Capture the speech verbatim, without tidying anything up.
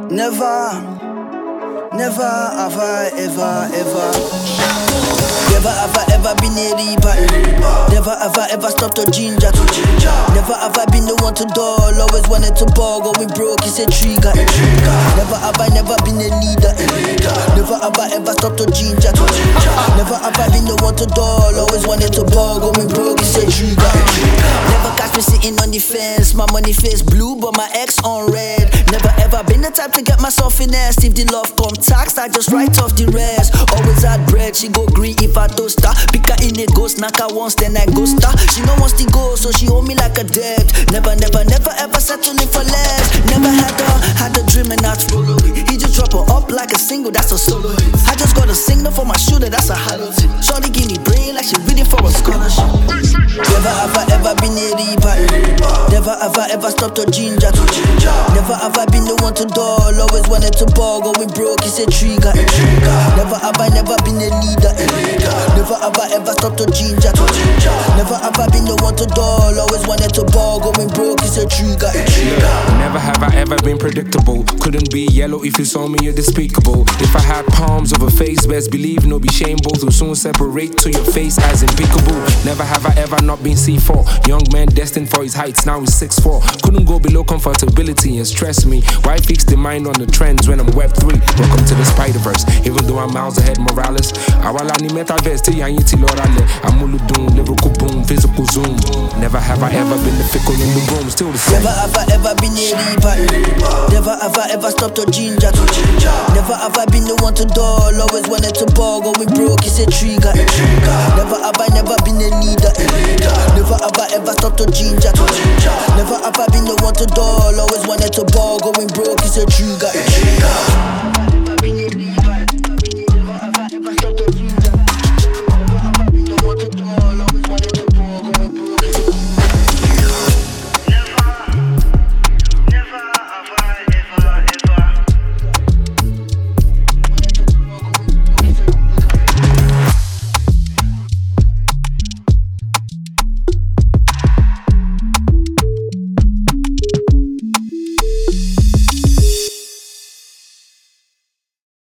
Never, never have I ever, ever. Never have I ever been a reaper. Never have I ever stopped to ginger to ginger. Never have I been the one to dull. Always wanted to ball, going broke, it's a trigger. Never have I never been a leader. Never have I ever stopped to ginger to ginger. Never have I been the one to dull. Always wanted to ball, going broke, it's a trigger. Never catch me sitting on the fence. My money face blue, but my ex on red. Never ever been the type to get myself in nest. If the love come taxed, I just write off the rest. Always had bread, she go green if I toast her. Pick her in a ghost, knock her once, then I ghost her. She no wants to go, so she hold me like a debt. Never, never, never ever settling for less. Never had her, had a dream and not follow it. He just drop her up like a single, that's a solo hit. I just got a signal for my shooter, that's a hollow tip. Shorty give me brain like she reading for a scholarship. Never have I ever been a reaper. Never have I ever stopped to ginger to ginger. Never have I been the one to dull. Always wanted to ball, going broke, it's a trigger. Never have I never been a leader. Never have I ever stopped to ginger to ginger. Never have I been the one to dull. Always wanted to ball, going broke, it's a trigger. Never have I ever been predictable. Couldn't be yellow if you saw me, you're despicable. If I had palms of a face, best believe no be shame. Both will soon separate to your face as impeccable. Never have I ever not been C four. Young man destined for his heights, now he's six foot four. Couldn't go below comfortability and stress me. Why fix the mind on the trends when I'm web three? Welcome to the Spider-Verse. Even though I'm miles ahead, Morales. Awalani metaverse, till yanyi till orale. Amulu doom, lyrical boom, physical zoom. Never have I ever been the fickle in the room, still the same. Never have I ever been a reaper. Never have I ever stopped to ginger to ginger. Never have I been the one to dull. Always wanted to ball, going broke, it's a trigger. Never have I never been a leader. Never have I ever stopped to ginger to ginger. Never have I been the one to dull. Always wanted to ball, going broke, it's a trigger.